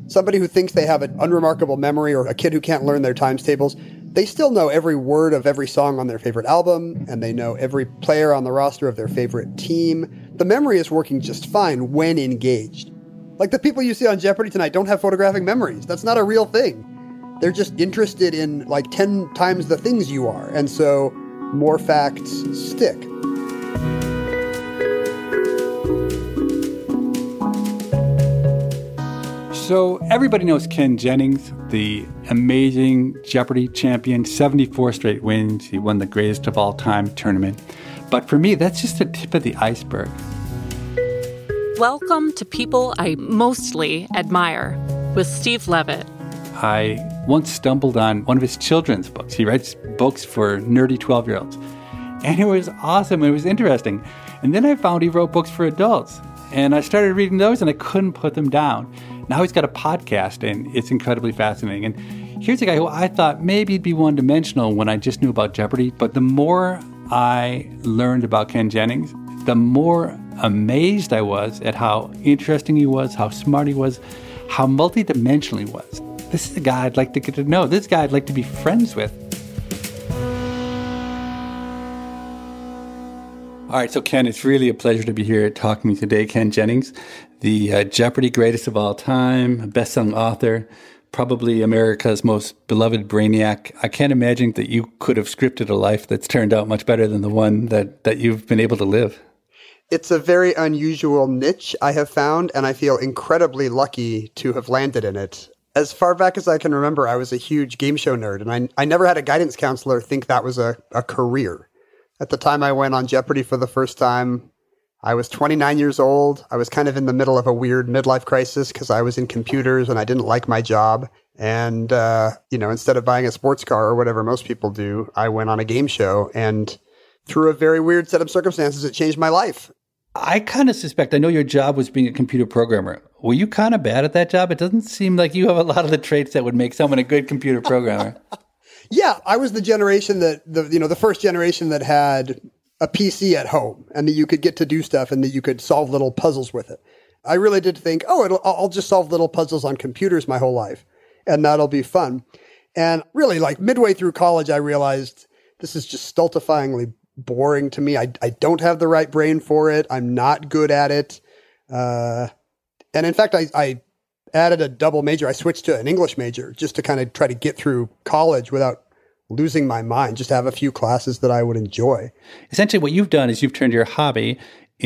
somebody who thinks they have an unremarkable memory or a kid who can't learn their times tables, they still know every word of every song on their favorite album, and they know every player on the roster of their favorite team. The memory is working just fine when engaged. Like the people you see on Jeopardy tonight don't have photographic memories. That's not a real thing. They're just interested in like 10 times the things you are, and so more facts stick. So everybody knows Ken Jennings, the amazing Jeopardy champion, 74 straight wins. He won the greatest of all time tournament. But for me, that's just the tip of the iceberg. Welcome to People I Mostly Admire with Steve Levitt. I once stumbled on one of his children's books. He writes books for nerdy 12-year-olds. And it was awesome. It was interesting. And then I found he wrote books for adults. And I started reading those, and I couldn't put them down. Now he's got a podcast, and it's incredibly fascinating. And here's a guy who I thought maybe he'd be one-dimensional when I just knew about Jeopardy. But the more I learned about Ken Jennings, the more amazed I was at how interesting he was, how smart he was, how multidimensional he was. This is a guy I'd like to get to know. This guy I'd like to be friends with. All right, so Ken, it's really a pleasure to be here talking to me today. Ken Jennings, the Jeopardy greatest of all time, best-selling author, probably America's most beloved brainiac. I can't imagine that you could have scripted a life that's turned out much better than the one that you've been able to live. It's a very unusual niche I have found, and I feel incredibly lucky to have landed in it. As far back as I can remember, I was a huge game show nerd, and I never had a guidance counselor think that was a career. At the time I went on Jeopardy for the first time, I was 29 years old. I was kind of in the middle of a weird midlife crisis because I was in computers and I didn't like my job. And, instead of buying a sports car or whatever most people do, I went on a game show. And through a very weird set of circumstances, it changed my life. I kind of suspect, I know your job was being a computer programmer. Were you kind of bad at that job? It doesn't seem like you have a lot of the traits that would make someone a good computer programmer. Yeah, I was the generation the first generation that had a PC at home and that you could get to do stuff and that you could solve little puzzles with it. I really did think, I'll just solve little puzzles on computers my whole life and that'll be fun. And really, like midway through college, I realized this is just stultifyingly boring to me. I don't have the right brain for it. I'm not good at it. And in fact, I added a double major. I switched to an English major just to kind of try to get through college without losing my mind, just to have a few classes that I would enjoy. Essentially, what you've done is you've turned your hobby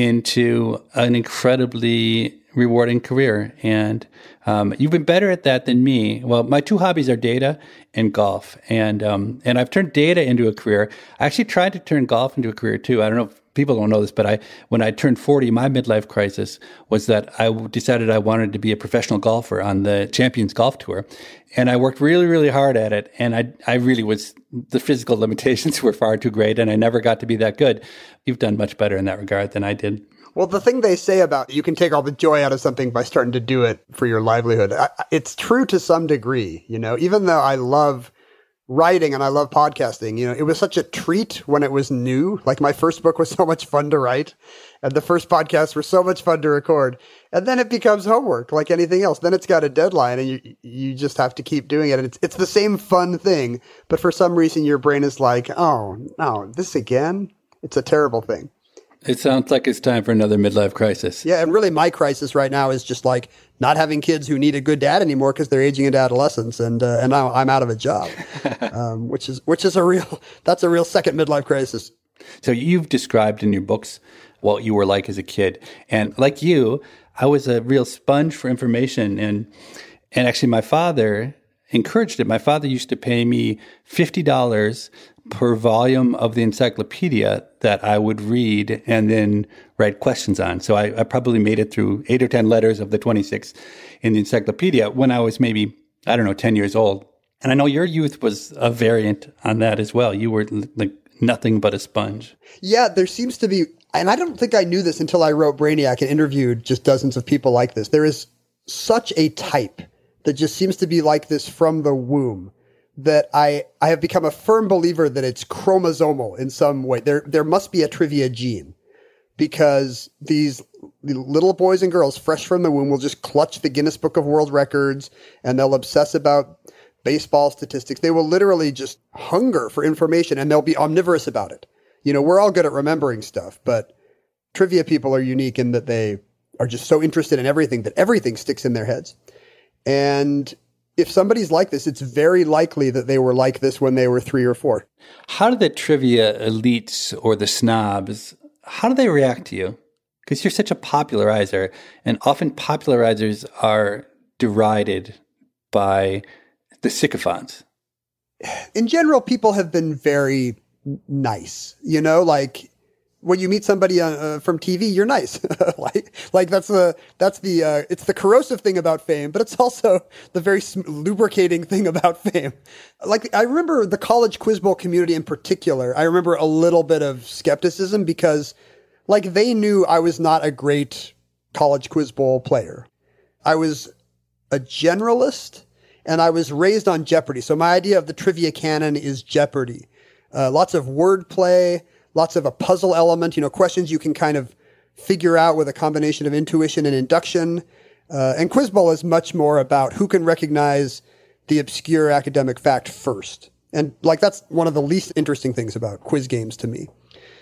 into an incredibly rewarding career. And you've been better at that than me. Well, my two hobbies are data and golf. And I've turned data into a career. I actually tried to turn golf into a career too. I don't know if people don't know this, but when I turned 40, my midlife crisis was that I decided I wanted to be a professional golfer on the Champions Golf Tour. And I worked really, really hard at it. And I really the physical limitations were far too great, and I never got to be that good. You've done much better in that regard than I did. Well, the thing they say about you can take all the joy out of something by starting to do it for your livelihood, it's true to some degree, even though I love writing and I love podcasting, it was such a treat when it was new. Like my first book was so much fun to write and the first podcasts were so much fun to record. And then it becomes homework like anything else. Then it's got a deadline and you just have to keep doing it. And it's the same fun thing, but for some reason your brain is like, oh no, this again? It's a terrible thing. It sounds like it's time for another midlife crisis. Yeah, and really my crisis right now is just like not having kids who need a good dad anymore because they're aging into adolescence, and now I'm out of a job, which is a real second midlife crisis. So you've described in your books what you were like as a kid, and like you, I was a real sponge for information, and actually my father encouraged it. My father used to pay me $50 per volume of the encyclopedia that I would read and then write questions on. So I probably made it through 8 or 10 letters of the 26 in the encyclopedia when I was maybe, 10 years old. And I know your youth was a variant on that as well. You were like nothing but a sponge. Yeah, there seems to be, and I don't think I knew this until I wrote Brainiac and interviewed just dozens of people like this. There is such a type that just seems to be like this from the womb, that I have become a firm believer that it's chromosomal in some way. There must be a trivia gene, because these The little boys and girls fresh from the womb will just clutch the Guinness Book of World Records, and they'll obsess about baseball statistics. They will literally just hunger for information, and they'll be omnivorous about it. You know, we're all good at remembering stuff, but trivia people are unique in that they are just so interested in everything that everything sticks in their heads. And if somebody's like this, it's very likely that they were like this when they were 3 or 4. How do the trivia elites or the snobs, how do they react to you? Because you're such a popularizer, and often popularizers are derided by the sycophants. In general, people have been very nice, you know, like when you meet somebody from TV, you're nice. like that's the it's the corrosive thing about fame, but it's also the very lubricating thing about fame. Like I remember the college quiz bowl community in particular. I remember a little bit of skepticism because like they knew I was not a great college quiz bowl player. I was a generalist and I was raised on Jeopardy. So my idea of the trivia canon is Jeopardy. Lots of wordplay, lots of a puzzle element, you know, questions you can kind of figure out with a combination of intuition and induction. And Quiz Bowl is much more about who can recognize the obscure academic fact first. And like that's one of the least interesting things about quiz games to me.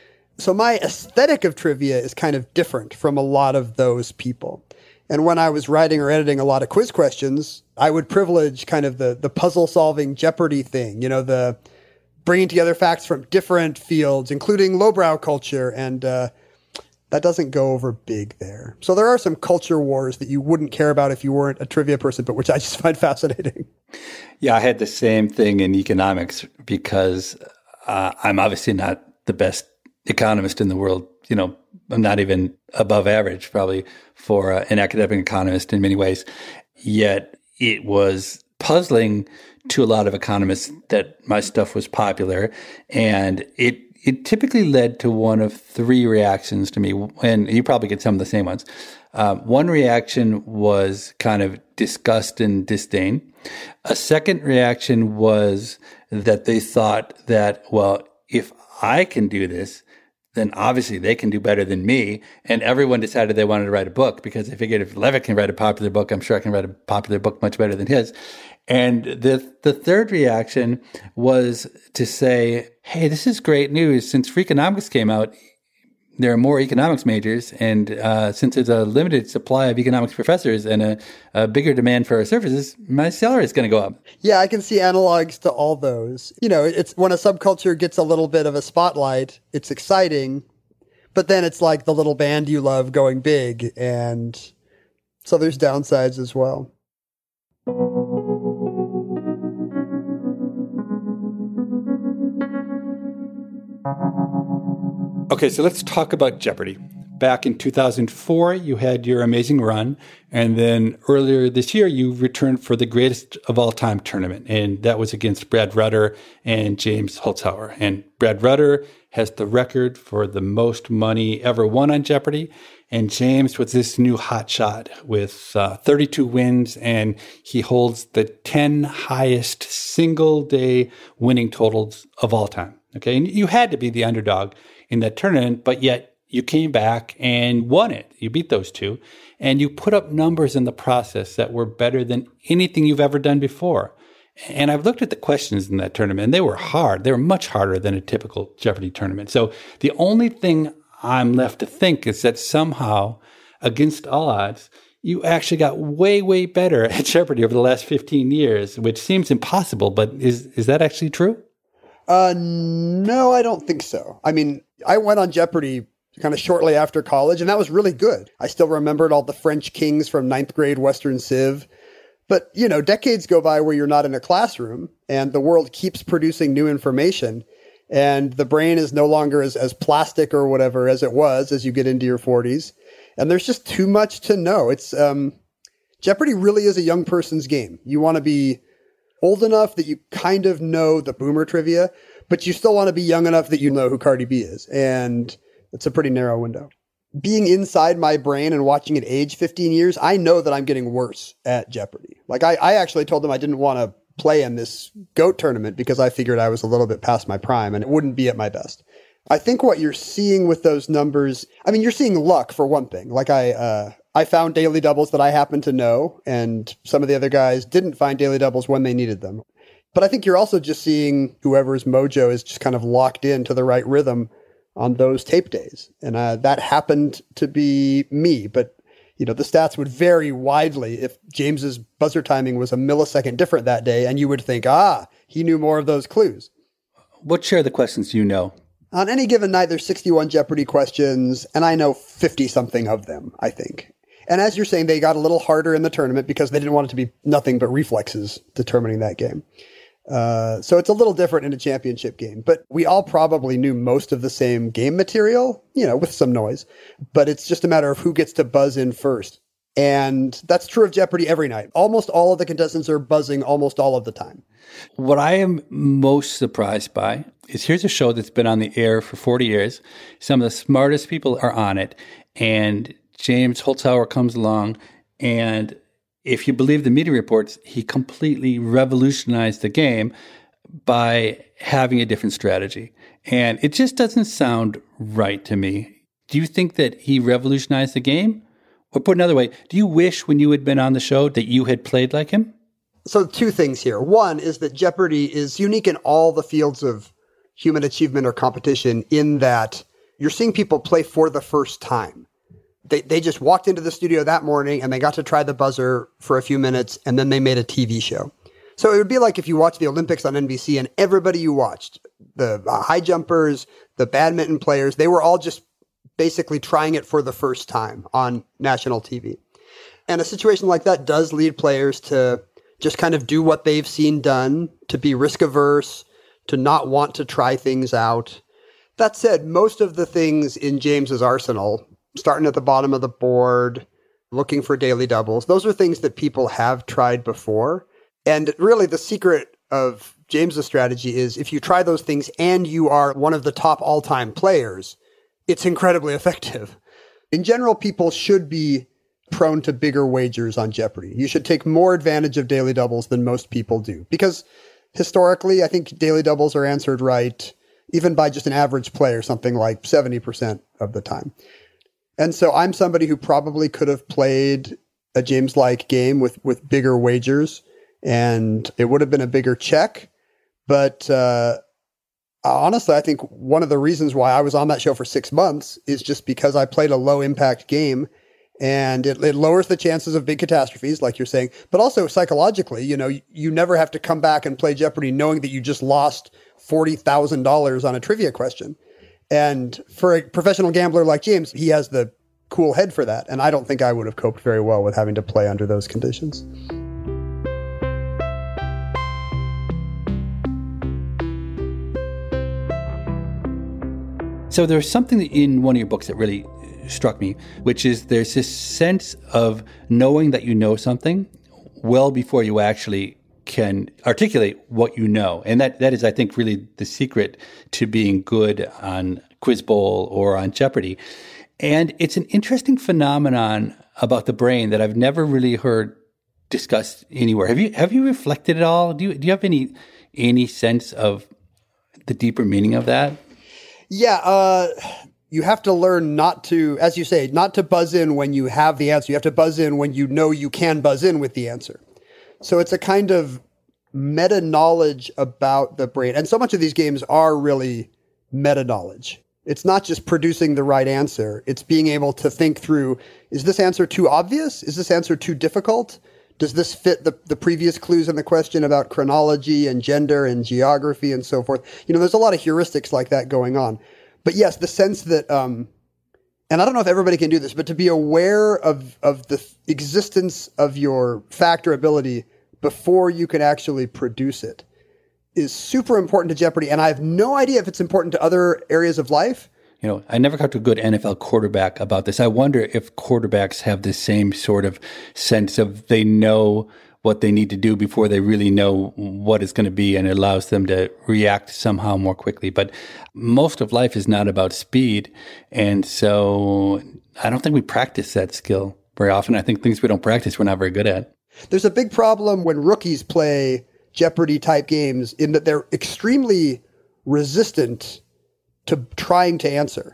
So my aesthetic of trivia is kind of different from a lot of those people. And when I was writing or editing a lot of quiz questions, I would privilege kind of the puzzle solving Jeopardy thing, you know, the bringing together facts from different fields, including lowbrow culture. And that doesn't go over big there. So there are some culture wars that you wouldn't care about if you weren't a trivia person, but which I just find fascinating. Yeah, I had the same thing in economics because I'm obviously not the best economist in the world. You know, I'm not even above average probably for an academic economist in many ways. Yet it was puzzling to a lot of economists that my stuff was popular. And it typically led to one of 3 reactions to me. And you probably get some of the same ones. One reaction was kind of disgust and disdain. A second reaction was that they thought that, well, if I can do this, then obviously they can do better than me. And everyone decided they wanted to write a book because they figured if Levitt can write a popular book, I'm sure I can write a popular book much better than his. And the third reaction was to say, hey, this is great news. Since Freakonomics came out, there are more economics majors. And since there's a limited supply of economics professors and a bigger demand for our services, my salary is going to go up. Yeah, I can see analogs to all those. You know, it's when a subculture gets a little bit of a spotlight, it's exciting. But then it's like the little band you love going big. And so there's downsides as well. Okay, so let's talk about Jeopardy! Back in 2004, you had your amazing run. And then earlier this year, you returned for the greatest of all time tournament. And that was against Brad Rutter and James Holzhauer. And Brad Rutter has the record for the most money ever won on Jeopardy! And James was this new hotshot with 32 wins. And he holds the 10 highest single day winning totals of all time. Okay, and you had to be the underdog in that tournament, but yet you came back and won it. You beat those 2, and you put up numbers in the process that were better than anything you've ever done before. And I've looked at the questions in that tournament, and they were hard. They were much harder than a typical Jeopardy! Tournament. So the only thing I'm left to think is that somehow, against all odds, you actually got way, way better at Jeopardy! Over the last 15 years, which seems impossible, but is that actually true? No, I don't think so. I mean, I went on Jeopardy! Kind of shortly after college, and that was really good. I still remembered all the French kings from 9th grade Western Civ. But, you know, decades go by where you're not in a classroom, and the world keeps producing new information, and the brain is no longer as plastic or whatever as it was as you get into your 40s. And there's just too much to know. It's Jeopardy! Really is a young person's game. You want to be old enough that you kind of know the boomer trivia, but you still want to be young enough that you know who Cardi B is. And it's a pretty narrow window. Being inside my brain and watching it age 15 years, I know that I'm getting worse at Jeopardy! Like I actually told them I didn't want to play in this GOAT tournament because I figured I was a little bit past my prime and it wouldn't be at my best. I think what you're seeing with those numbers, I mean, you're seeing luck for one thing. Like I found daily doubles that I happen to know, and some of the other guys didn't find daily doubles when they needed them. But I think you're also just seeing whoever's mojo is just kind of locked into the right rhythm on those tape days. And that happened to be me. But, the stats would vary widely if James's buzzer timing was a millisecond different that day, and you would think, he knew more of those clues. What share of the questions do you know? On any given night, there's 61 Jeopardy questions, and I know 50-something of them, I think. And as you're saying, they got a little harder in the tournament because they didn't want it to be nothing but reflexes determining that game. So it's a little different in a championship game. But we all probably knew most of the same game material, with some noise. But it's just a matter of who gets to buzz in first. And that's true of Jeopardy every night. Almost all of the contestants are buzzing almost all of the time. What I am most surprised by is here's a show that's been on the air for 40 years. Some of the smartest people are on it. And James Holzhauer comes along, and if you believe the media reports, he completely revolutionized the game by having a different strategy. And it just doesn't sound right to me. Do you think that he revolutionized the game? Or put another way, do you wish when you had been on the show that you had played like him? So 2 things here. One is that Jeopardy is unique in all the fields of human achievement or competition in that you're seeing people play for the first time. They just walked into the studio that morning and they got to try the buzzer for a few minutes, and then they made a TV show. So it would be like if you watched the Olympics on NBC and everybody you watched, the high jumpers, the badminton players, they were all just basically trying it for the first time on national TV. And a situation like that does lead players to just kind of do what they've seen done, to be risk averse, to not want to try things out. That said, most of the things in James's arsenal, starting at the bottom of the board, looking for daily doubles, those are things that people have tried before. And really the secret of James's strategy is if you try those things and you are one of the top all-time players, it's incredibly effective. In general, people should be prone to bigger wagers on Jeopardy. You should take more advantage of daily doubles than most people do. Because historically, I think daily doubles are answered right, even by just an average player, something like 70% of the time. And so I'm somebody who probably could have played a James-like game with bigger wagers, and it would have been a bigger check. But honestly, I think one of the reasons why I was on that show for 6 months is just because I played a low-impact game, and it lowers the chances of big catastrophes, like you're saying. But also psychologically, you never have to come back and play Jeopardy knowing that you just lost $40,000 on a trivia question. And for a professional gambler like James, he has the cool head for that. And I don't think I would have coped very well with having to play under those conditions. So there's something in one of your books that really struck me, which is there's this sense of knowing that you know something well before you actually can articulate what you know. And that is, I think, really the secret to being good on Quiz Bowl or on Jeopardy. And it's an interesting phenomenon about the brain that I've never really heard discussed anywhere. Have you reflected at all? Do you have any sense of the deeper meaning of that? Yeah, you have to learn not to, as you say, not to buzz in when you have the answer. You have to buzz in when you know you can buzz in with the answer. So it's a kind of meta-knowledge about the brain. And so much of these games are really meta-knowledge. It's not just producing the right answer. It's being able to think through, is this answer too obvious? Is this answer too difficult? Does this fit the previous clues in the question about chronology and gender and geography and so forth? There's a lot of heuristics like that going on. But yes, the sense that, and I don't know if everybody can do this, but to be aware of the existence of your fact or ability before you can actually produce it is super important to Jeopardy. And I have no idea if it's important to other areas of life. I never talked to a good NFL quarterback about this. I wonder if quarterbacks have the same sort of sense of they know what they need to do before they really know what it's going to be, and it allows them to react somehow more quickly. But most of life is not about speed. And so I don't think we practice that skill very often. I think things we don't practice, we're not very good at. There's a big problem when rookies play Jeopardy type games in that they're extremely resistant to trying to answer.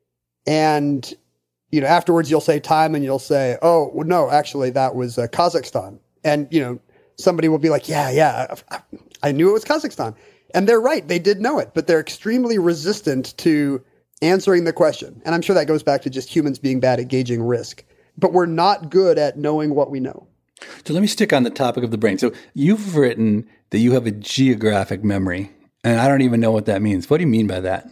And, afterwards you'll say time and you'll say, oh, well, no, actually that was Kazakhstan. And, somebody will be like, yeah, I knew it was Kazakhstan. And they're right. They did know it, but they're extremely resistant to answering the question. And I'm sure that goes back to just humans being bad at gauging risk. But we're not good at knowing what we know. So let me stick on the topic of the brain. So you've written that you have a geographic memory, and I don't even know what that means. What do you mean by that?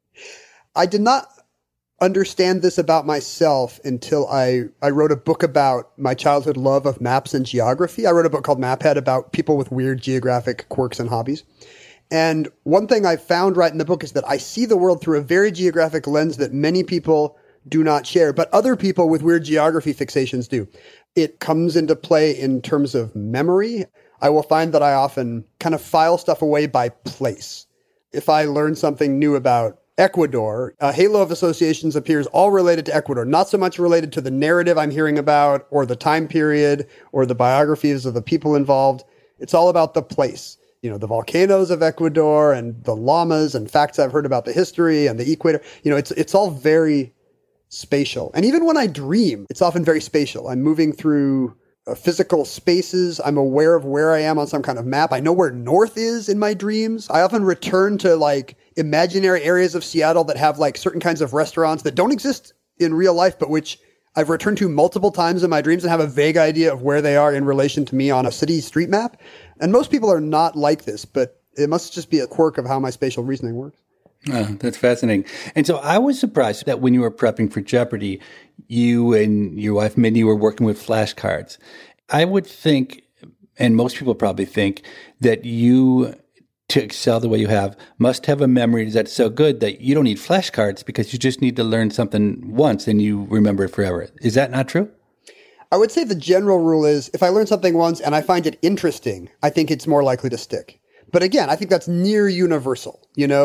I did not understand this about myself until I wrote a book about my childhood love of maps and geography. I wrote a book called Maphead about people with weird geographic quirks and hobbies. And one thing I found right in the book is that I see the world through a very geographic lens that many people do not share, but other people with weird geography fixations do. It comes into play in terms of memory. I will find that I often kind of file stuff away by place. If I learn something new about Ecuador, a halo of associations appears all related to Ecuador, not so much related to the narrative I'm hearing about or the time period or the biographies of the people involved. It's all about the place. The volcanoes of Ecuador and the llamas and facts I've heard about the history and the equator. It's all very spatial. And even when I dream, it's often very spatial. I'm moving through physical spaces. I'm aware of where I am on some kind of map. I know where north is in my dreams. I often return to imaginary areas of Seattle that have certain kinds of restaurants that don't exist in real life, but which I've returned to multiple times in my dreams and have a vague idea of where they are in relation to me on a city street map. And most people are not like this, but it must just be a quirk of how my spatial reasoning works. Oh, that's fascinating. And so I was surprised that when you were prepping for Jeopardy, you and your wife, Mindy, were working with flashcards. I would think, and most people probably think, that you, to excel the way you have, must have a memory that's so good that you don't need flashcards because you just need to learn something once and you remember it forever. Is that not true? I would say the general rule is if I learn something once and I find it interesting, I think it's more likely to stick. But again, I think that's near universal.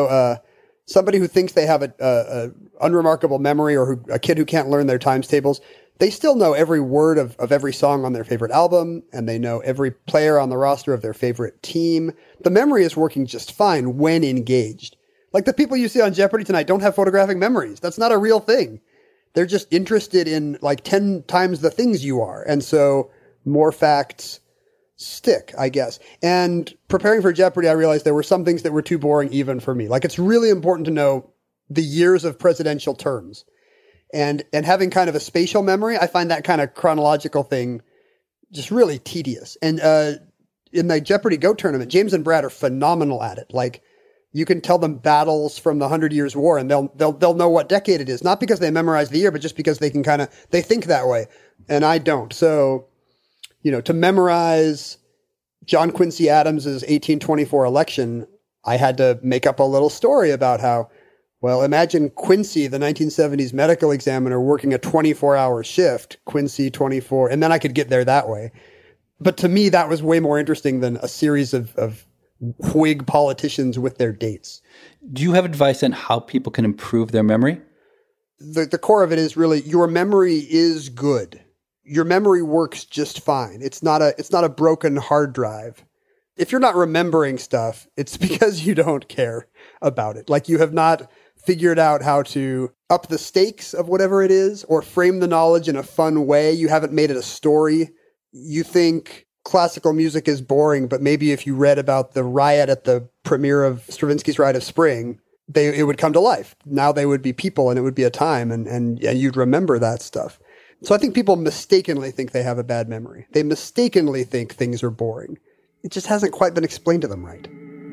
Somebody who thinks they have a unremarkable memory or a kid who can't learn their times tables, they still know every word of every song on their favorite album, and they know every player on the roster of their favorite team. The memory is working just fine when engaged. Like the people you see on Jeopardy tonight don't have photographic memories. That's not a real thing. They're just interested in 10 times the things you are. And so more facts stick, I guess. And preparing for Jeopardy, I realized there were some things that were too boring even for me. It's really important to know the years of presidential terms. And having kind of a spatial memory, I find that kind of chronological thing just really tedious. And in the Jeopardy Go tournament, James and Brad are phenomenal at it. You can tell them battles from the 100 Years' War and they'll know what decade it is. Not because they memorize the year, but just because they can they think that way. And I don't. So, to memorize John Quincy Adams's 1824 election, I had to make up a little story about how, well, imagine Quincy, the 1970s medical examiner, working a 24-hour shift, Quincy 24, and then I could get there that way. But to me, that was way more interesting than a series of Whig politicians with their dates. Do you have advice on how people can improve their memory? The core of it is really your memory is good. Your memory works just fine. It's not a broken hard drive. If you're not remembering stuff, it's because you don't care about it. You have not figured out how to up the stakes of whatever it is or frame the knowledge in a fun way. You haven't made it a story. You think classical music is boring, but maybe if you read about the riot at the premiere of Stravinsky's Rite of Spring, it would come to life. Now they would be people and it would be a time and you'd remember that stuff. So I think people mistakenly think they have a bad memory. They mistakenly think things are boring. It just hasn't quite been explained to them right.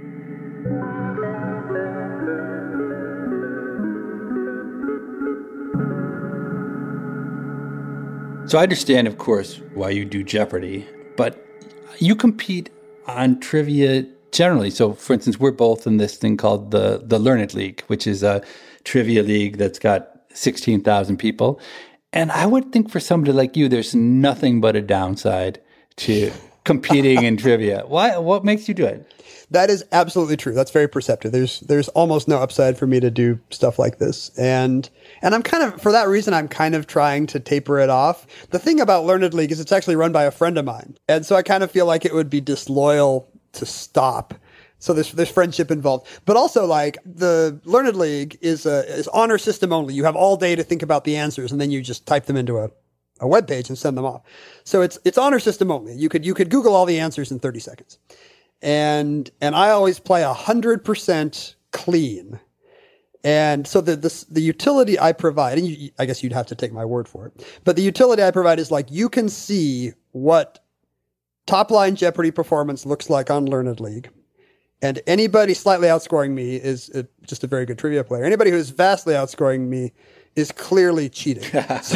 So I understand, of course, why you do Jeopardy, but you compete on trivia generally. So, for instance, we're both in this thing called the Learned League, which is a trivia league that's got 16,000 people. And I would think for somebody like you, there's nothing but a downside to competing in trivia. Why? What makes you do it? That is absolutely true. That's very perceptive. There's almost no upside for me to do stuff like this. And I'm for that reason, I'm kind of trying to taper it off. The thing about Learned League is it's actually run by a friend of mine. And so I kind of feel like it would be disloyal to stop. So there's friendship involved, but also like the Learned League is honor system only. You have all day to think about the answers, and then you just type them into a web page and send them off. So it's honor system only. You could Google all the answers in 30 seconds, and I always play 100% clean. And so the utility I provide, and I guess you'd have to take my word for it, but the utility I provide is like you can see what top line Jeopardy performance looks like on Learned League. And anybody slightly outscoring me is just a very good trivia player. Anybody who is vastly outscoring me is clearly cheating.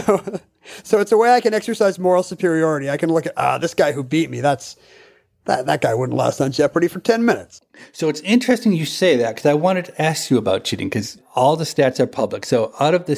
So it's a way I can exercise moral superiority. I can look at, this guy who beat me, that guy wouldn't last on Jeopardy for 10 minutes. So it's interesting you say that, because I wanted to ask you about cheating, because all the stats are public. So out of the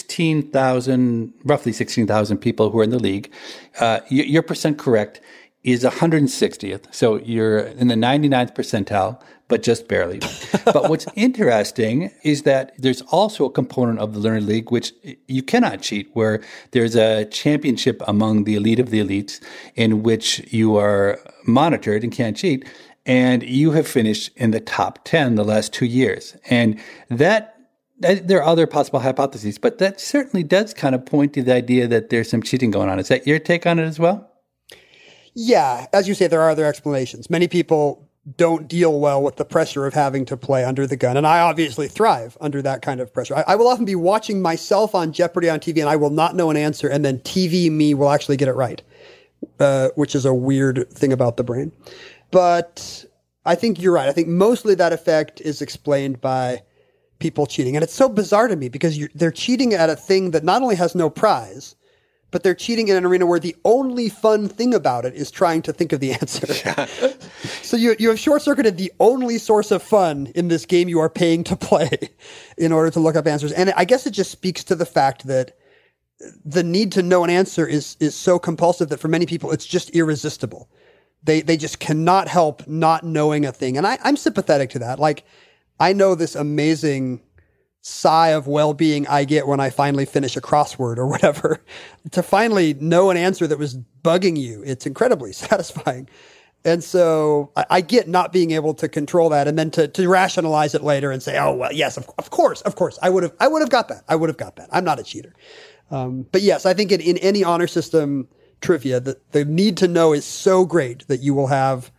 roughly 16,000 people who are in the league, your percent correct is 160th. So you're in the 99th percentile, but just barely. But what's interesting is that there's also a component of the Learned League which you cannot cheat, where there's a championship among the elite of the elites in which you are monitored and can't cheat. And you have finished in the top 10 the last 2 years. And that there are other possible hypotheses, but that certainly does kind of point to the idea that there's some cheating going on. Is that your take on it as well? Yeah, as you say, there are other explanations. Many people don't deal well with the pressure of having to play under the gun. And I obviously thrive under that kind of pressure. I will often be watching myself on Jeopardy on TV and I will not know an answer, and then TV me will actually get it right, which is a weird thing about the brain. But I think you're right. I think mostly that effect is explained by people cheating. And it's so bizarre to me because they're cheating at a thing that not only has no prize, but they're cheating in an arena where the only fun thing about it is trying to think of the answer. Yeah. So you have short-circuited the only source of fun in this game you are paying to play in order to look up answers. And I guess it just speaks to the fact that the need to know an answer is so compulsive that for many people it's just irresistible. They just cannot help not knowing a thing. And I'm sympathetic to that. Like, I know this amazing sigh of well-being I get when I finally finish a crossword or whatever. To finally know an answer that was bugging you, it's incredibly satisfying. And so I get not being able to control that, and then to rationalize it later and say, oh, well, yes, of course. I would have got that. I'm not a cheater. But yes, I think in any honor system trivia, the need to know is so great that you will have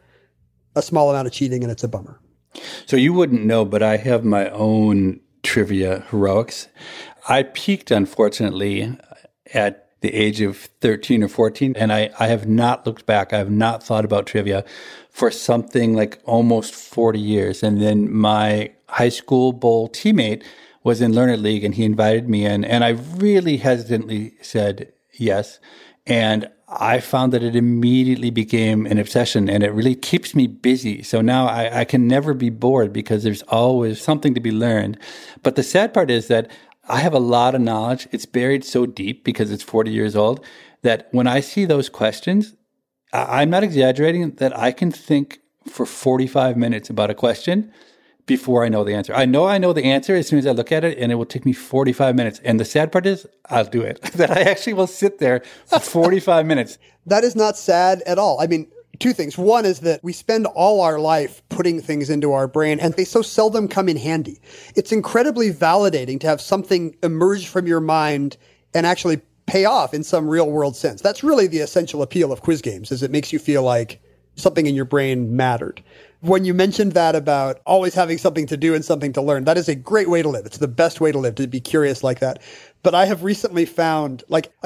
a small amount of cheating, and it's a bummer. So you wouldn't know, but I have my own trivia heroics. I peaked, unfortunately, at the age of 13 or 14, and I have not looked back. I have not thought about trivia for something like almost 40 years. And then my high school bowl teammate was in Learned League, and he invited me in, and I really hesitantly said yes. And I found that it immediately became an obsession, and it really keeps me busy. So now I can never be bored because there's always something to be learned. But the sad part is that I have a lot of knowledge. It's buried so deep because it's 40 years old that when I see those questions, I'm not exaggerating, that I can think for 45 minutes about a question before I know the answer. I know the answer as soon as I look at it, and it will take me 45 minutes. And the sad part is I'll do it. That I actually will sit there for 45 minutes. That is not sad at all. I mean, two things. One is that we spend all our life putting things into our brain, and they so seldom come in handy. It's incredibly validating to have something emerge from your mind and actually pay off in some real world sense. That's really the essential appeal of quiz games, is it makes you feel like something in your brain mattered. When you mentioned that about always having something to do and something to learn, that is a great way to live. It's the best way to live, to be curious like that. But I have recently found,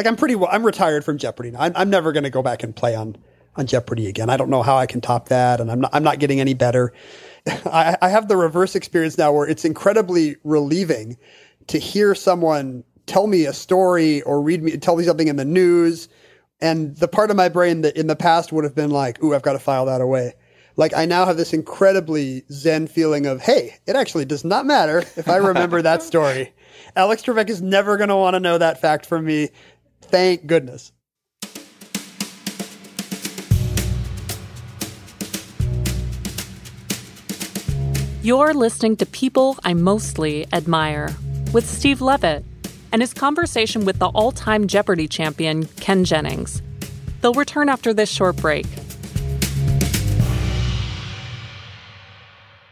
I'm retired from Jeopardy now. I'm never going to go back and play on Jeopardy again. I don't know how I can top that, and I'm not getting any better. I have the reverse experience now where it's incredibly relieving to hear someone tell me a story or tell me something in the news, and the part of my brain that in the past would have been like, ooh, I've got to file that away. Like, I now have this incredibly zen feeling of, hey, it actually does not matter if I remember that story. Alex Trebek is never going to want to know that fact from me. Thank goodness. You're listening to People I Mostly Admire with Steve Levitt and his conversation with the all-time Jeopardy champion, Ken Jennings. They'll return after this short break.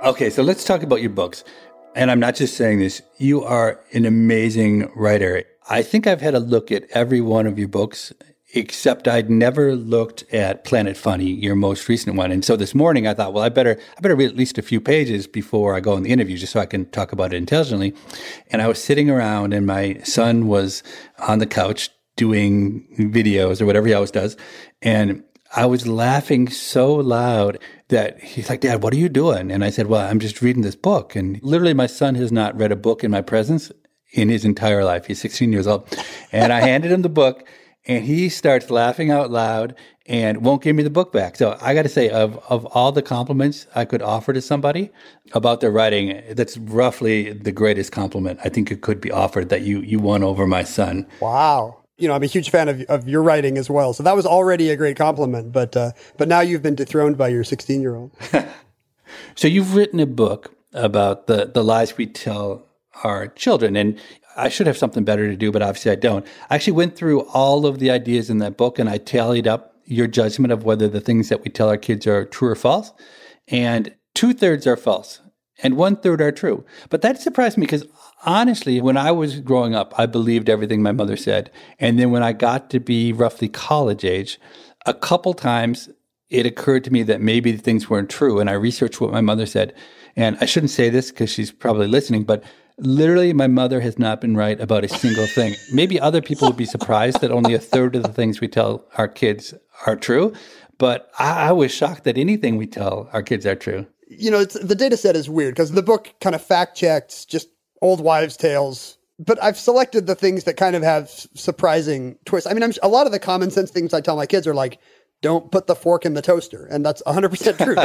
Okay, so let's talk about your books. And I'm not just saying this. You are an amazing writer. I think I've had a look at every one of your books, except I'd never looked at Planet Funny, your most recent one. And so this morning I thought, well, I better read at least a few pages before I go on the interview, just so I can talk about it intelligently. And I was sitting around, and my son was on the couch doing videos or whatever he always does. And I was laughing so loud that he's like, Dad, what are you doing? And I said, well, I'm just reading this book. And literally my son has not read a book in my presence in his entire life. He's 16 years old. And I handed him the book, and he starts laughing out loud and won't give me the book back. So I got to say, of all the compliments I could offer to somebody about their writing, that's roughly the greatest compliment I think it could be offered, that you won over my son. Wow. I'm a huge fan of your writing as well. So that was already a great compliment, but now you've been dethroned by your 16-year-old. So you've written a book about the lies we tell our children, and I should have something better to do, but obviously I don't. I actually went through all of the ideas in that book, and I tallied up your judgment of whether the things that we tell our kids are true or false. And 2/3 are false, and 1/3 are true. But that surprised me, because honestly, when I was growing up, I believed everything my mother said. And then when I got to be roughly college age, a couple times it occurred to me that maybe the things weren't true. And I researched what my mother said. And I shouldn't say this because she's probably listening, but literally my mother has not been right about a single thing. Maybe other people would be surprised that only 1/3 of the things we tell our kids are true. But I was shocked that anything we tell our kids are true. The data set is weird because the book kind of fact checks just old wives' tales, but I've selected the things that kind of have surprising twists. I mean, a lot of the common sense things I tell my kids are like, don't put the fork in the toaster. And that's 100% true.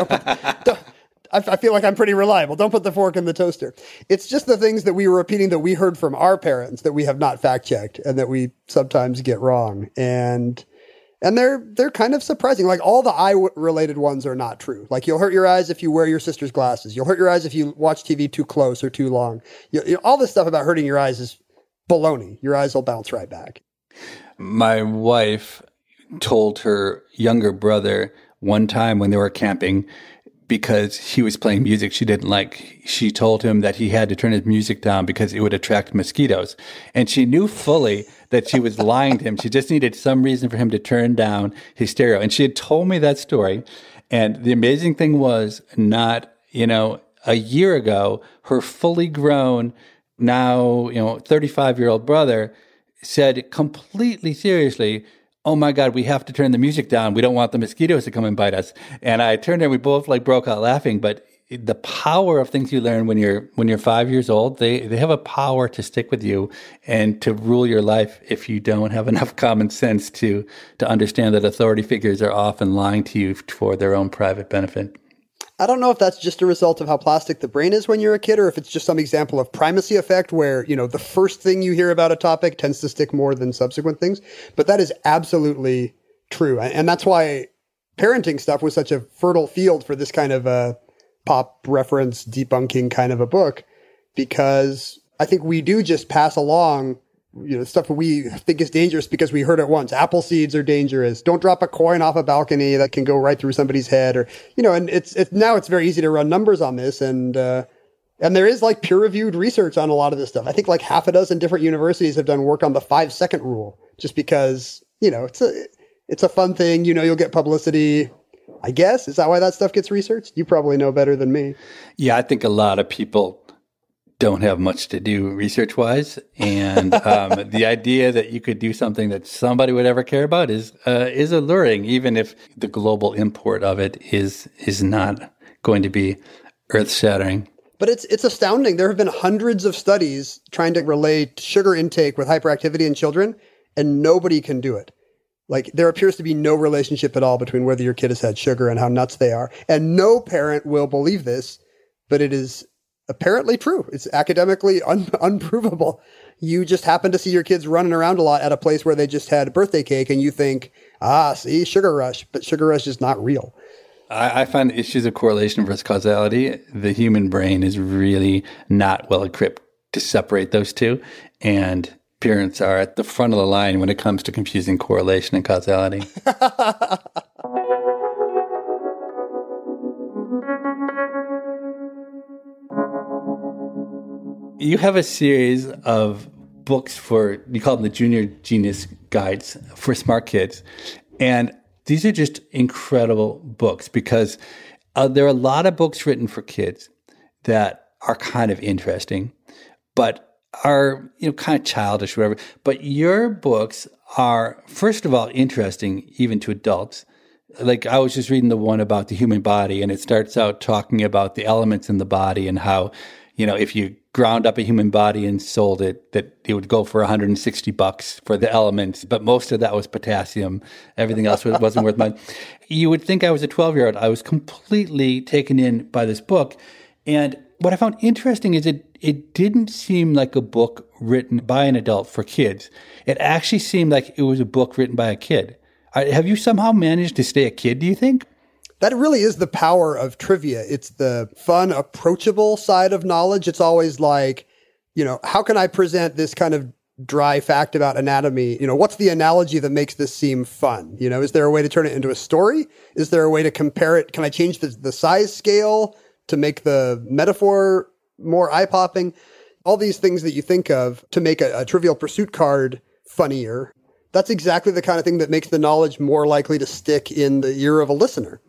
I feel like I'm pretty reliable. Don't put the fork in the toaster. It's just the things that we were repeating that we heard from our parents that we have not fact checked and that we sometimes get wrong. And they're kind of surprising. Like all the eye-related ones are not true. Like you'll hurt your eyes if you wear your sister's glasses. You'll hurt your eyes if you watch TV too close or too long. All this stuff about hurting your eyes is baloney. Your eyes will bounce right back. My wife told her younger brother one time when they were camping, because he was playing music she didn't like, she told him that he had to turn his music down because it would attract mosquitoes. And she knew fully that she was lying to him. She just needed some reason for him to turn down his stereo. And she had told me that story. And the amazing thing was, not, a year ago, her fully grown, now, 35-year-old brother said completely seriously, oh my God, we have to turn the music down. We don't want the mosquitoes to come and bite us. And I turned and we both broke out laughing. But the power of things you learn when you're 5 years old, they have a power to stick with you and to rule your life if you don't have enough common sense to understand that authority figures are often lying to you for their own private benefit. I don't know if that's just a result of how plastic the brain is when you're a kid, or if it's just some example of primacy effect where, the first thing you hear about a topic tends to stick more than subsequent things. But that is absolutely true. And that's why parenting stuff was such a fertile field for this kind of pop reference debunking kind of a book, because I think we do just pass along stuff we think is dangerous because we heard it once. Apple seeds are dangerous. Don't drop a coin off a balcony that can go right through somebody's head, or, and it's now it's very easy to run numbers on this. And there is like peer reviewed research on a lot of this stuff. I think like 6 different universities have done work on the 5-second rule just because, it's a fun thing. You'll get publicity, I guess. Is that why that stuff gets researched? You probably know better than me. Yeah, I think a lot of people don't have much to do research-wise, and the idea that you could do something that somebody would ever care about is alluring, even if the global import of it is not going to be earth-shattering. But it's astounding. There have been hundreds of studies trying to relate sugar intake with hyperactivity in children, and nobody can do it. Like, there appears to be no relationship at all between whether your kid has had sugar and how nuts they are. And no parent will believe this, but it is apparently true. It's academically unprovable. You just happen to see your kids running around a lot at a place where they just had a birthday cake, and you think, see, sugar rush. But sugar rush is not real. I find issues of correlation versus causality. The human brain is really not well equipped to separate those two. And parents are at the front of the line when it comes to confusing correlation and causality. you have a series of books for, you call them the Junior Genius Guides for smart kids. And these are just incredible books because there are a lot of books written for kids that are kind of interesting, but are, kind of childish, whatever. But your books are, first of all, interesting even to adults. Like I was just reading the one about the human body, and it starts out talking about the elements in the body and how, if you ground up a human body and sold it, that it would go for $160 for the elements, but most of that was potassium. Everything else wasn't worth much. You would think I was a 12-year-old. I was completely taken in by this book. And what I found interesting is it didn't seem like a book written by an adult for kids. It actually seemed like it was a book written by a kid. Have you somehow managed to stay a kid, do you think? That really is the power of trivia. It's the fun, approachable side of knowledge. It's always like, how can I present this kind of dry fact about anatomy? What's the analogy that makes this seem fun? Is there a way to turn it into a story? Is there a way to compare it? Can I change the size scale to make the metaphor more eye-popping? All these things that you think of to make a Trivial Pursuit card funnier. That's exactly the kind of thing that makes the knowledge more likely to stick in the ear of a listener.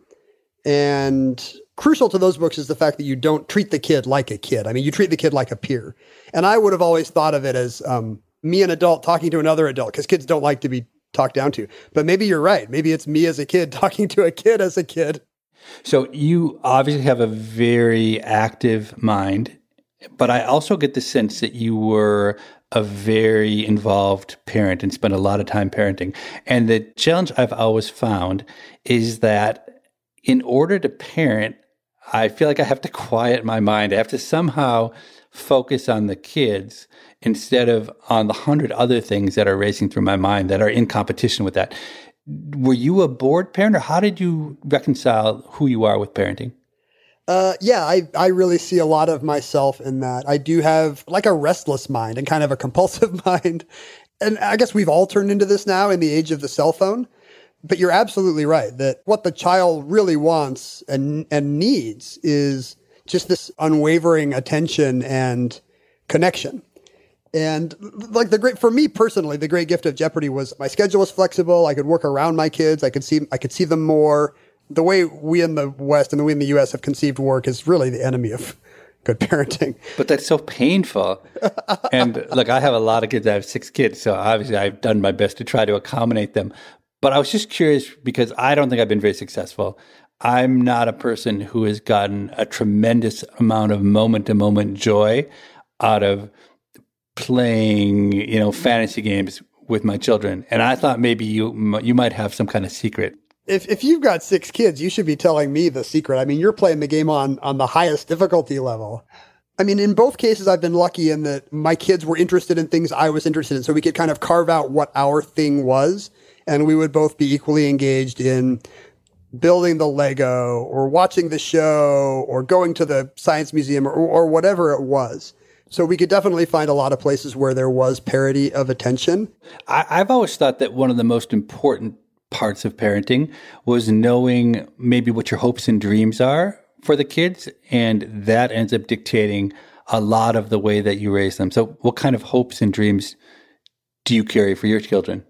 And crucial to those books is the fact that you don't treat the kid like a kid. I mean, you treat the kid like a peer. And I would have always thought of it as me, an adult, talking to another adult, because kids don't like to be talked down to. But maybe you're right. Maybe it's me as a kid talking to a kid as a kid. So you obviously have a very active mind, but I also get the sense that you were a very involved parent and spent a lot of time parenting. And the challenge I've always found is that in order to parent, I feel like I have to quiet my mind. I have to somehow focus on the kids instead of on the 100 other things that are racing through my mind that are in competition with that. Were you a bored parent, or how did you reconcile who you are with parenting? I really see a lot of myself in that. I do have like a restless mind and kind of a compulsive mind. And I guess we've all turned into this now in the age of the cell phone. But you're absolutely right that what the child really wants and needs is just this unwavering attention and connection. And like for me personally, the great gift of Jeopardy was my schedule was flexible. I could work around my kids. I could see them more. The way we in the West and the way in the US have conceived work is really the enemy of good parenting. But that's so painful. And look, I have a lot of kids. I have 6 kids. So obviously I've done my best to try to accommodate them. But I was just curious because I don't think I've been very successful. I'm not a person who has gotten a tremendous amount of moment-to-moment joy out of playing, fantasy games with my children. And I thought maybe you might have some kind of secret. If you've got 6 kids, you should be telling me the secret. I mean, you're playing the game on the highest difficulty level. I mean, in both cases, I've been lucky in that my kids were interested in things I was interested in. So we could kind of carve out what our thing was. And we would both be equally engaged in building the Lego or watching the show or going to the science museum or whatever it was. So we could definitely find a lot of places where there was parity of attention. I've always thought that one of the most important parts of parenting was knowing maybe what your hopes and dreams are for the kids. And that ends up dictating a lot of the way that you raise them. So what kind of hopes and dreams do you carry for your children?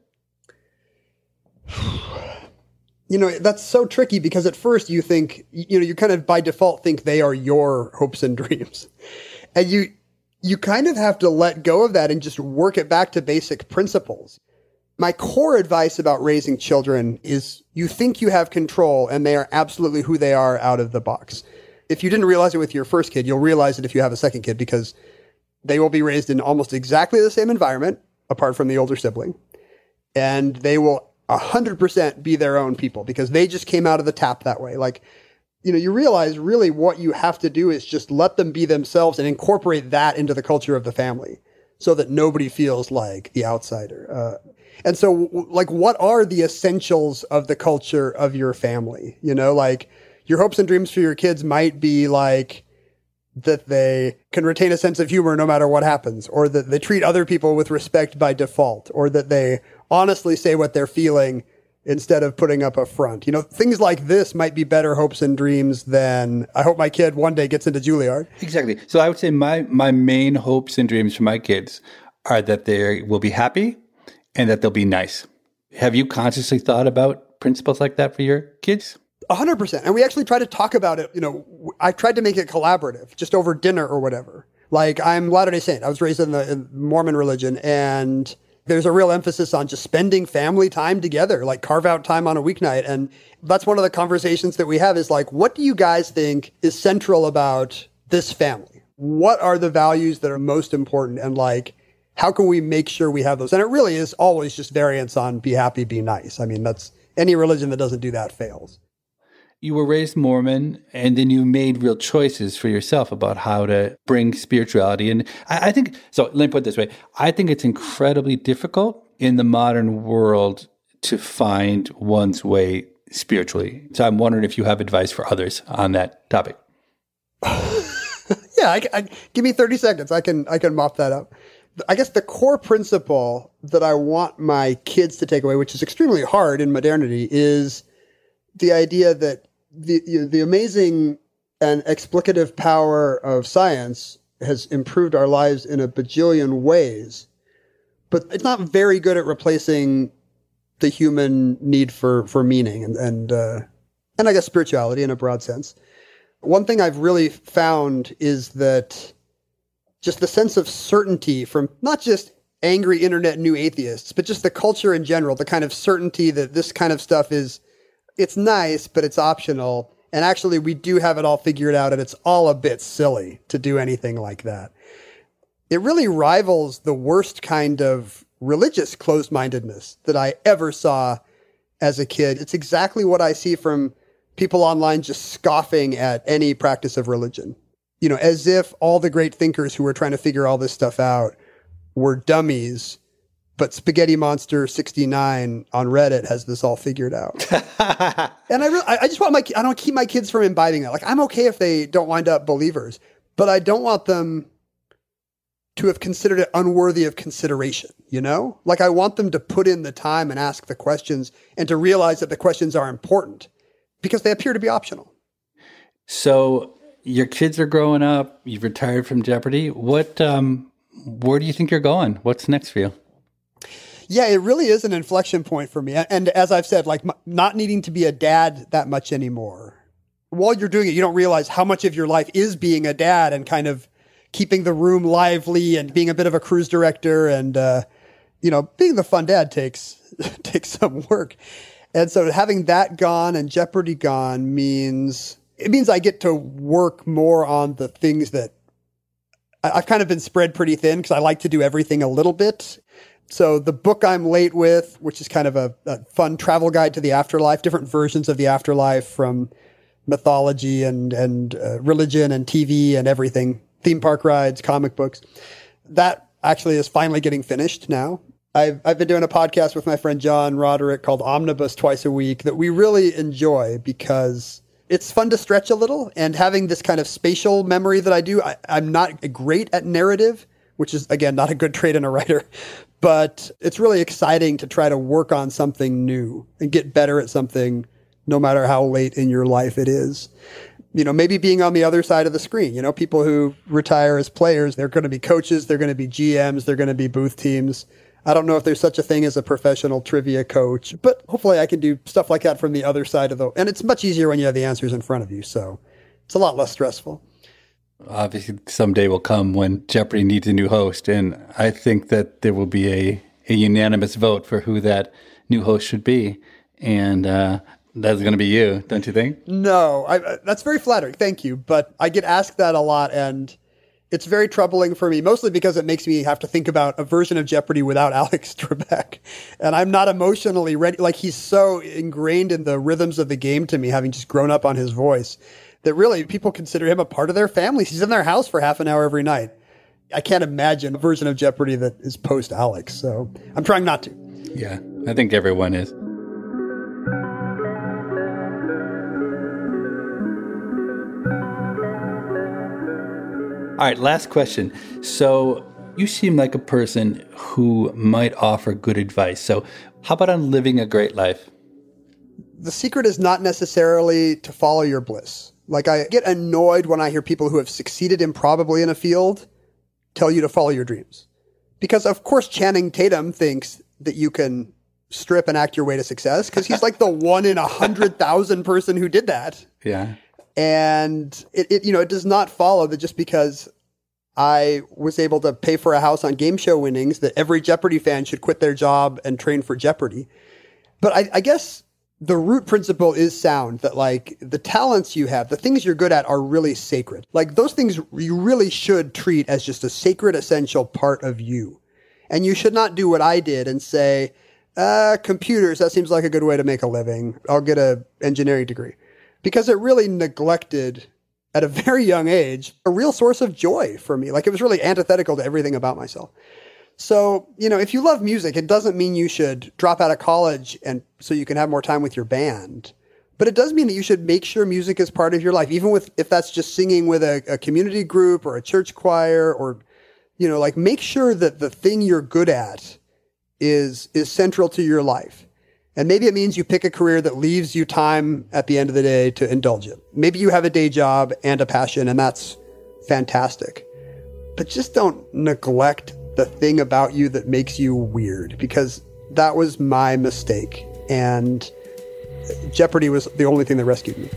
That's so tricky because at first you think, you kind of by default think they are your hopes and dreams. And you kind of have to let go of that and just work it back to basic principles. My core advice about raising children is you think you have control and they are absolutely who they are out of the box. If you didn't realize it with your first kid, you'll realize it if you have a second kid because they will be raised in almost exactly the same environment apart from the older sibling. And they will 100% be their own people because they just came out of the tap that way. Like, you realize really what you have to do is just let them be themselves and incorporate that into the culture of the family so that nobody feels like the outsider. And so like, what are the essentials of the culture of your family? Like your hopes and dreams for your kids might be like that they can retain a sense of humor no matter what happens, or that they treat other people with respect by default, or that they honestly say what they're feeling instead of putting up a front. Things like this might be better hopes and dreams than I hope my kid one day gets into Juilliard. Exactly. So I would say my main hopes and dreams for my kids are that they will be happy and that they'll be nice. Have you consciously thought about principles like that for your kids? 100%. And we actually try to talk about it. I tried to make it collaborative, just over dinner or whatever. Like, I'm Latter-day Saint. I was raised in the Mormon religion, and there's a real emphasis on just spending family time together, like carve out time on a weeknight. And that's one of the conversations that we have is like, what do you guys think is central about this family? What are the values that are most important? And like, how can we make sure we have those? And it really is always just variants on be happy, be nice. I mean, that's any religion that doesn't do that fails. You were raised Mormon, and then you made real choices for yourself about how to bring spirituality. And I think, so let me put it this way. I think it's incredibly difficult in the modern world to find one's way spiritually. So I'm wondering if you have advice for others on that topic. Yeah, give me 30 seconds. I can mop that up. I guess the core principle that I want my kids to take away, which is extremely hard in modernity, is the idea that the amazing and explicative power of science has improved our lives in a bajillion ways, but it's not very good at replacing the human need for meaning and I guess spirituality in a broad sense. One thing I've really found is that just the sense of certainty from not just angry internet new atheists, but just the culture in general, the kind of certainty that this kind of stuff it's nice, but it's optional. And actually, we do have it all figured out, and it's all a bit silly to do anything like that. It really rivals the worst kind of religious closed-mindedness that I ever saw as a kid. It's exactly what I see from people online just scoffing at any practice of religion. As if all the great thinkers who were trying to figure all this stuff out were dummies. But Spaghetti Monster 69 on Reddit has this all figured out. And I just want I don't keep my kids from imbibing that. Like, I'm okay if they don't wind up believers, but I don't want them to have considered it unworthy of consideration, Like, I want them to put in the time and ask the questions and to realize that the questions are important because they appear to be optional. So your kids are growing up, you've retired from Jeopardy. Where do you think you're going? What's next for you? Yeah, it really is an inflection point for me. And as I've said, like not needing to be a dad that much anymore. While you're doing it, you don't realize how much of your life is being a dad and kind of keeping the room lively and being a bit of a cruise director. And, being the fun dad takes some work. And so having that gone and Jeopardy gone means I get to work more on the things that I've kind of been spread pretty thin because I like to do everything a little bit. So the book I'm late with, which is kind of a fun travel guide to the afterlife, different versions of the afterlife from mythology and religion and TV and everything, theme park rides, comic books. That actually is finally getting finished now. I've been doing a podcast with my friend John Roderick called Omnibus twice a week that we really enjoy because it's fun to stretch a little, and having this kind of spatial memory that I do, I'm not great at narrative, which is, again, not a good trait in a writer, but it's really exciting to try to work on something new and get better at something no matter how late in your life it is. Maybe being on the other side of the screen, people who retire as players, they're going to be coaches, they're going to be GMs, they're going to be booth teams. I don't know if there's such a thing as a professional trivia coach, but hopefully I can do stuff like that from the other side of and it's much easier when you have the answers in front of you. So it's a lot less stressful. Obviously, someday will come when Jeopardy needs a new host, and I think that there will be a unanimous vote for who that new host should be, and that's going to be you, don't you think? No, that's very flattering. Thank you, but I get asked that a lot, and it's very troubling for me, mostly because it makes me have to think about a version of Jeopardy without Alex Trebek, and I'm not emotionally ready. Like, he's so ingrained in the rhythms of the game to me, having just grown up on his voice, that really people consider him a part of their families. He's in their house for half an hour every night. I can't imagine a version of Jeopardy that is post-Alex, so I'm trying not to. Yeah, I think everyone is. All right, last question. So you seem like a person who might offer good advice. So how about on living a great life? the secret is not necessarily to follow your bliss. Like, I get annoyed when I hear people who have succeeded improbably in a field tell you to follow your dreams. Because, of course, Channing Tatum thinks that you can strip and act your way to success because he's like the 1 in 100,000 person who did that. Yeah. And it does not follow that just because I was able to pay for a house on game show winnings that every Jeopardy fan should quit their job and train for Jeopardy. But I guess the root principle is sound, that like the talents you have, the things you're good at are really sacred. Like those things you really should treat as just a sacred, essential part of you. And you should not do what I did and say, computers, that seems like a good way to make a living. I'll get an engineering degree. Because it really neglected, at a very young age, a real source of joy for me. Like it was really antithetical to everything about myself. So, if you love music, it doesn't mean you should drop out of college and so you can have more time with your band. But it does mean that you should make sure music is part of your life, even if that's just singing with a community group or a church choir, or, make sure that the thing you're good at is central to your life. And maybe it means you pick a career that leaves you time at the end of the day to indulge it. Maybe you have a day job and a passion, and that's fantastic. But just don't neglect the thing about you that makes you weird, because that was my mistake. And Jeopardy was the only thing that rescued me.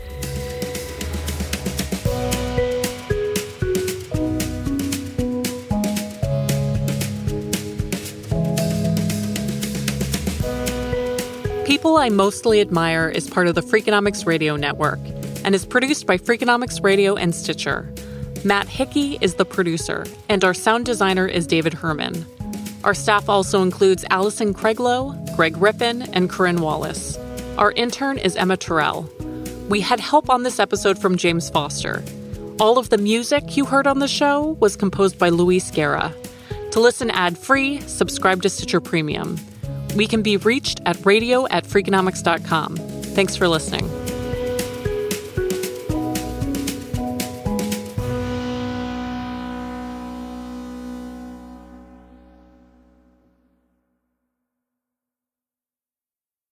People I Mostly Admire is part of the Freakonomics Radio Network and is produced by Freakonomics Radio and Stitcher. Matt Hickey is the producer, and our sound designer is David Herman. Our staff also includes Allison Craiglow, Greg Rippin, and Corinne Wallace. Our intern is Emma Terrell. We had help on this episode from James Foster. All of the music you heard on the show was composed by Luis Guerra. To listen ad-free, subscribe to Stitcher Premium. We can be reached at radio@freakonomics.com. Thanks for listening.